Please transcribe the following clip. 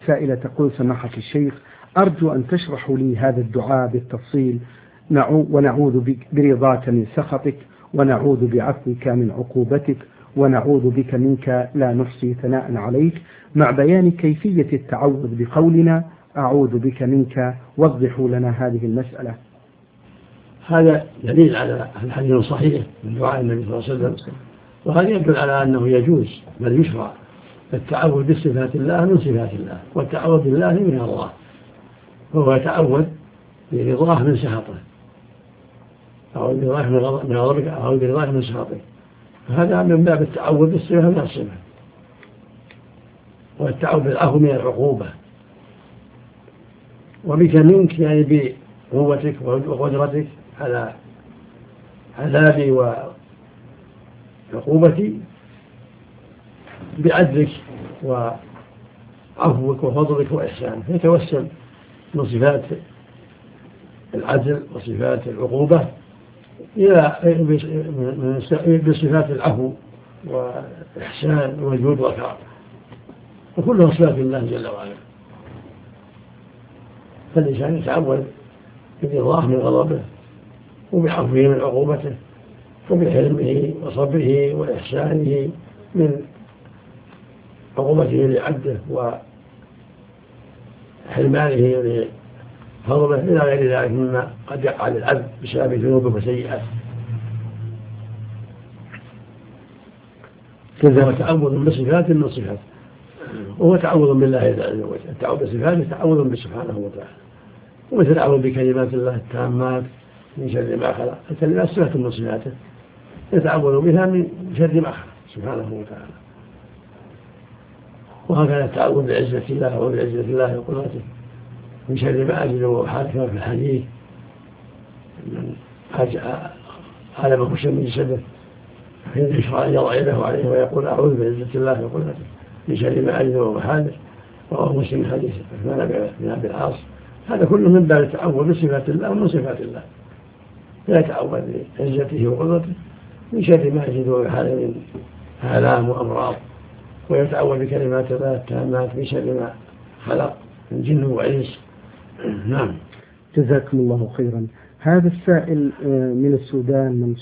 سائلة تقول: سماحة الشيخ، أرجو أن تشرحوا لي هذا الدعاء بالتفصيل. ونعوذ برضاك من سخطك، ونعوذ بعفوك من عقوبتك، ونعوذ بك منك لا نحصي ثناء عليك، مع بيان كيفية التعوذ بقولنا: أعوذ بك منك. وضحوا لنا هذه المسألة. هذا دليل على الحديث الصحيح من دعاء النبي صلى الله عليه وسلم، وهذا يدل على أنه يجوز بل يشرع التعوذ بصفات الله من صفات الله، والتعوذ بالله من الله، فهو يتعوذ برضاه من سخطه، أعوذ برضاه من غضبك، أعوذ برضاه من سخطك، فهذا من باب التعوذ بالصفة من الصفة، والتعوذ بالعفو من العقوبة. وبك منك يعني بقوتك وقدرتك على عذابي وعقوبتي، بعدلك وعفوك وفضلك وإحسانك، يتوسل من صفات العدل وصفات العقوبة إلى بصفات العفو والإحسان والجود والكرم، وكلها صفات الله جل وعلا. فالإنسان يتعوذ برضاه من غضبه، وبعفوه من عقوبته، وبحلمه وصبره وإحسانه من عقوبته لعبده وحرمانه لفضله إلى غير ذلك مما قد يقع للعبد بسبب ذنوبه وسيئاته. هو تعوذ بصفات من صفات، وهو تعوذ بالله عز وجل. التعوذ بصفاته تعوذ بسبحانه وتعالى، ومثل أعوذ بكلمات الله التامات من شر ما خلق. الكلمات صفة من صفاته يتعوذ بها من شر ما خلق سبحانه وتعالى. وهكذا التعوذ بعزة الله وبعزة الله وقدرته من شر ما أجل وحالك في الحديث: من علمه شر من جسده يشرع أن يضع يده عليه ويقول: أعوذ بعزة الله وقدرته من شر ما أجل وحالك. رواه مسلم حديث عثمان بن أبي العاص. هذا كله من باب التعوذ بصفات الله ومن صفات الله، فيتعوذ بعزته وقدرته من شر ما يجد وحاله من آلام وأمراض، ويتعوذ بكلمات الله التامات من شر ما خلق من جن وإنس. نعم. جزاكم الله خيرا. هذا السائل من السودان من